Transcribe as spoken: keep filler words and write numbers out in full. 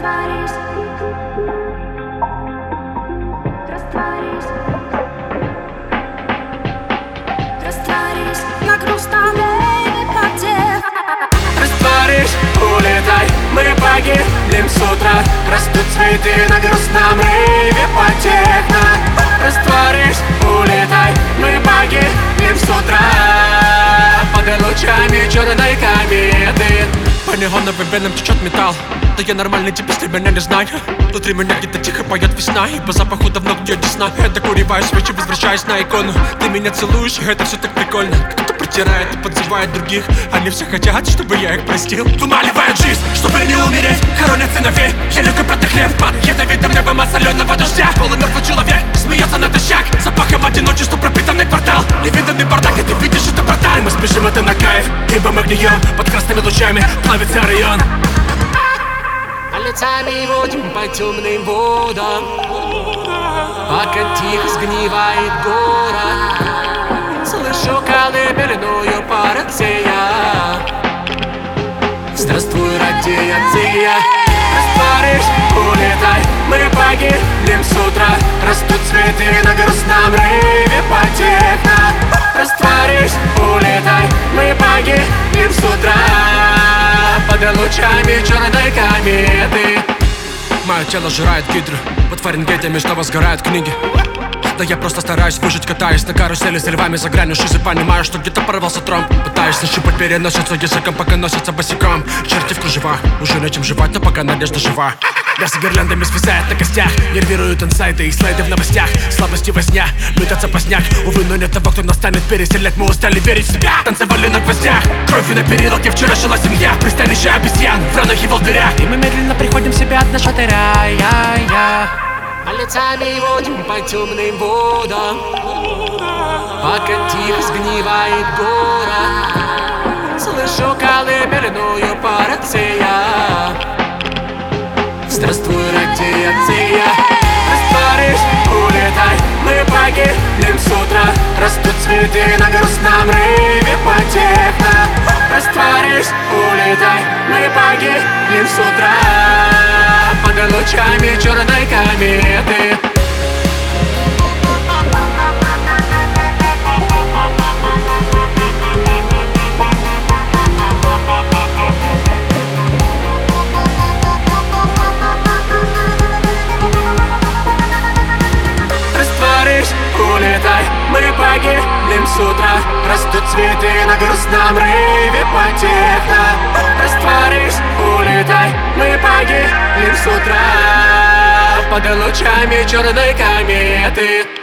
Растворись, растворись, растворись на грустном лепоте. Растворись, улетай, мы погибнем с утра. Растут цветы на грустном рейве по техно. Растворись, улетай, мы погибнем с утра под лучами черной кометы. По неоновым венам течет металл. Да я нормальный тип, если меня не знаю. Внутри меня где-то тихо поет весна. И по запаху давно где десна. Я докуриваю свечи, возвращаюсь на икону. Ты меня целуешь, это все так прикольно. Кто-то притирает и подзывает других. Они все хотят, чтобы я их простил. Вымаливают жизнь, чтобы не умереть. Хоронят сыновей, я люблю протых хлеб. Под ядовитым небом от соленого дождя. Полумертвый человек смеется натощак. Запахом одиночества пропитанный квартал. Невиданный бардак, и ты видишь это, братан. Мы спешим, это на кайф, ибо мы гнием. Под красными лучами плавится район. Пальцами водим по темным водам, пока тихо сгнивает город. Слышу колыбельную парацея. Здравствуй, радиация. Растворись, улетай, мы погибнем с утра. Растут цветы на грустном рейве по техно. Растворись, улетай, мы погибнем с утра под лучами черной кометы. Мое тело жирает гидры. Под Фаренгейтами снова сгорают книги. Да я просто стараюсь выжить, катаясь на карусели с львами за гранью шизы. Понимаю, что где-то порвался тромб. Пытаюсь нащупать переносицу языком, пока носится босиком. Черти в кружевах, уже нечем жевать, но пока надежда жива. Мясо гирляндами свисает на костях. Нервируют инсайты и слайды в новостях. Слабости во снях, мытаться поздняк. Увы, но нет того, кто нас станет переселять. Мы устали верить в себя, танцевали на гвоздях. Кровью на перилке вчера жила семья. Пристанище обезьян, в ранах и волдырях. И мы медленно приходим в себя от нашего рая. Пальцами водим по темным водам, пока тихо сгнивает город. Слышу колыбельную парацея. Здравствуй, радиация. Растворись, улетай, мы погибнем с утра. Растут цветы на грустном рейве по техно. Растворись, улетай, мы погибнем с утра под лучами черной кометы. Растворись, улетай, мы погибнем с утра. Растут цветы на грустном рейве по техно. Растворись, улетай, мы погибнем с утра под лучами черной кометы.